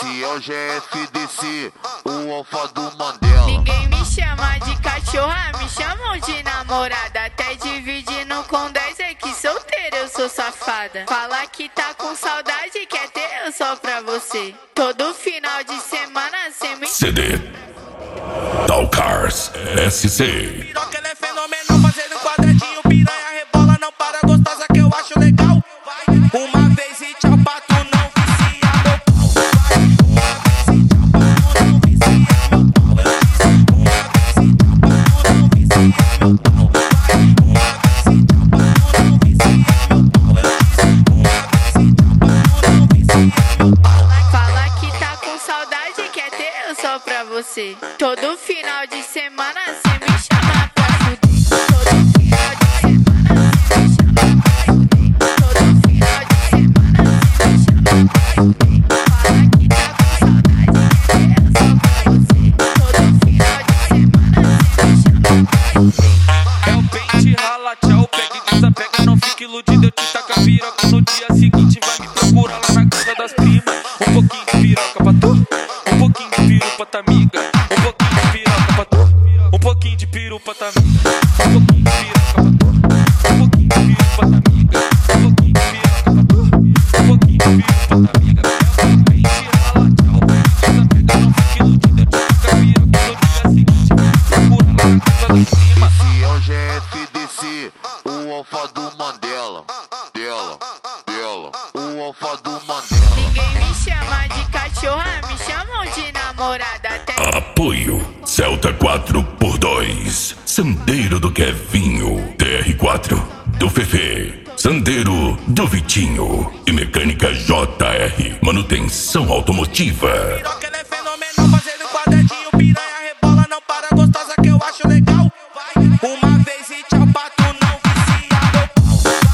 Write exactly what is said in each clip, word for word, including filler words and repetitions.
Esse é o G F D C, o alfa do Mandela. Ninguém me chama de cachorra, me chamam de namorada. Até dividindo com dez é que solteira eu sou safada. Fala que tá com saudade, quer ter eu só pra você. Todo final de semana cê me... C D Talcars S C. Piroca, ela é fenomenal, fazendo quadradinho, piranha rebola, não para, gostosa que eu acho legal. Uma vez e tchau, pato, não vicia meu pau. Uma vez e tchau, pato, não vicia meu pau. Uma vez e tchau, pato, não vicia meu pau. Uma vez e tchau, pato, não vicia meu pau. Fala que tá com saudade, quer ter eu só pra você. Todo final de semana cê me chama pra fuder. Todo final de semana cê me chama pra fuder. Todo final de semana cê me chama pra fuder. Fala que tá com saudade, quer ter eu só pra você. Todo final de semana cê me chama pra fuder. É o pente, rala, tchau, pega e desapega, não fique iludido, eu te taco a piroca. No dia seguinte vai me procurar lá na casa das primas. Um pouquinho de piroca pra tu, um pouquinho de piru pra tua amiga. Um pouquinho de piroca pra tu, um pouquinho de piru pra tua amiga. Um pouquinho de piroca pra tu, um pouquinho de piru pra tua amiga. Um pouquinho de piroca pra tu, um pouquinho de piru pra tua amiga. É o pente, rala, tchau, pega e desapega, não fique iludido, eu te taco a piroca. No dia seguinte vai me procurar lá na casa das primas. Esse é o G F D C, o alfa do Mandela. Dela, dela, o alfa do Mandela. Ninguém me chama de cachorra, me chamam de namorada. Até Apoio Celta quatro por dois, Sandeiro do Kevinho, T R quatro do Fefe, Sandeiro do Vitinho e Mecânica J R, manutenção automotiva. Piroca, ela é fenomenal, fazendo quadradinho, piranha rebola, não para, gostosa que eu acho legal. Uma vez e tchau, pato, não vicia meu pau.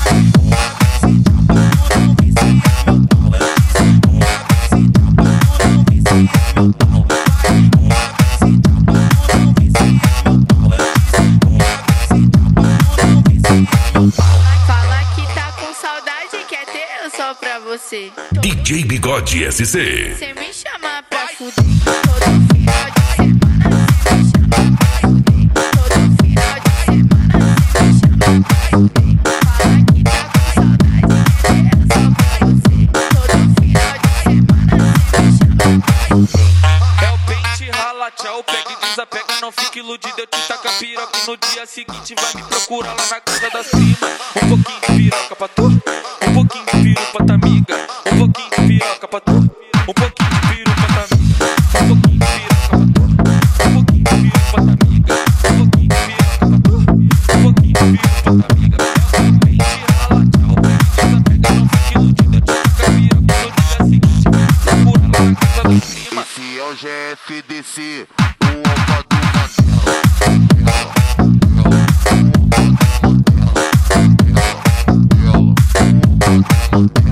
Uma vez e tchau, pato, não vicia meu pau. Uma vez e tchau, pato, não vicia meu pau. Uma vez e tchau, pato, não vicia meu pau. Uma vez e tchau, pato, não vicia meu pau. fala que tá com saudade, quer ter eu só pra você. D J Bigode S C. Cê me chama pra fuder. Todo final de semana cê me chama pra fuder. Todo final de semana cê me chama pra fuder. Fala que tá com saudade, quer ter eu só pra você. Todo final de semana cê me chama pra fuder. É o pente, rala, tchau, pega e desapega, não fique iludido, eu te taco a piroca. No dia seguinte vai me procurar lá na casa das primas. Um pouquinho de piroca pra tu, um pouquinho de piru pra tua amiga. Um pouquinho de piroca pra tu, um pouquinho de piru pra tua amiga. Um pouquinho de piroca pra tu, um pouquinho de piru pra tua amiga. Um pouquinho de piroca pra tu, um pouquinho de piru pra tua amiga. É o pente, rala, tchau, pega e desapega, não fique iludido, eu te taco a piroca. No dia seguinte vai me procurar lá na casa das primas. Esse é o G F D C, o alfa do Mandela. Dela, dela, o alfa do Mandela. Dela, dela, o alfa do Mandela.